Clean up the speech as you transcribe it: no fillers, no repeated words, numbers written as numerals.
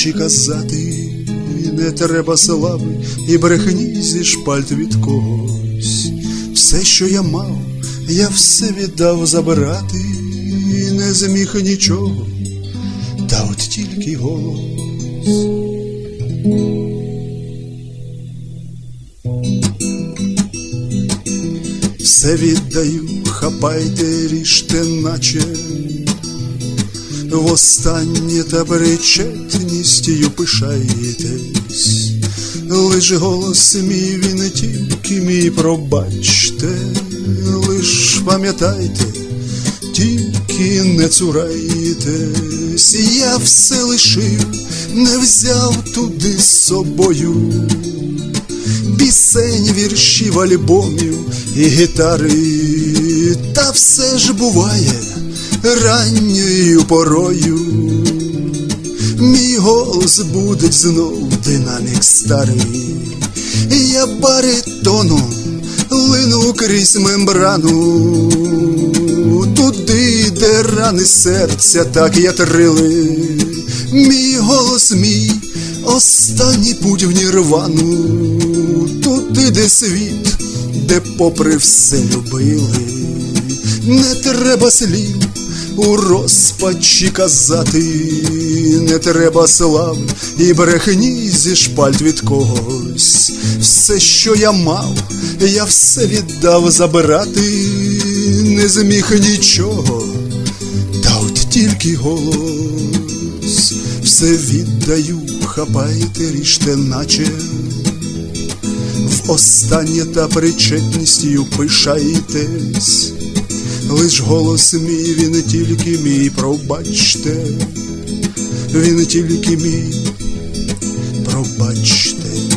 чи казати, не треба слави і брехні зі шпальт від когось. Все, що я мав, я все віддав забирати, і не зміг нічого, та от тільки голос. Все віддаю, хапайте, ріжте, наче востаннє та причетністю пишаєтесь. Лиш голос мій, він тільки мій, пробачте, лиш пам'ятайте, тільки не цурайтесь. Я все лишив, не взяв туди з собою пісень, віршів, альбомів і гітари. Та все ж буває ранньою порою, мій голос будить знов динамік старий. Я баритоном лину крізь мембрану, туди, де рани серця так ятрили. Мій голос мій, останній путь в нірвану, туди, де світ, де попри все любили. Не треба слів у розпачі казати, не треба слав і брехні зі шпальт від когось. Все, що я мав, я все віддав забирати, не зміг нічого, та от тільки голос. Все віддаю, хапайте, ріжте, наче в останнє та причетністю пишаєтесь. Лиш голос мій, він тільки мій, пробачте, він тільки мій, пробачте.